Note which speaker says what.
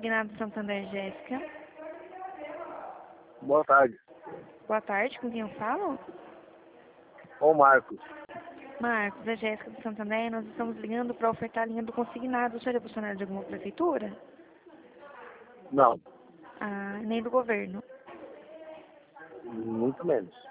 Speaker 1: Consignado Santander, Jéssica.
Speaker 2: Boa tarde.
Speaker 1: Boa tarde, com quem eu falo?
Speaker 2: Ô Marcos.
Speaker 1: Marcos, é Jéssica do Santander. Nós estamos ligando para ofertar a linha do consignado. O senhor é funcionário de alguma prefeitura?
Speaker 2: Não,
Speaker 1: Ah, nem do governo.
Speaker 2: muito menos.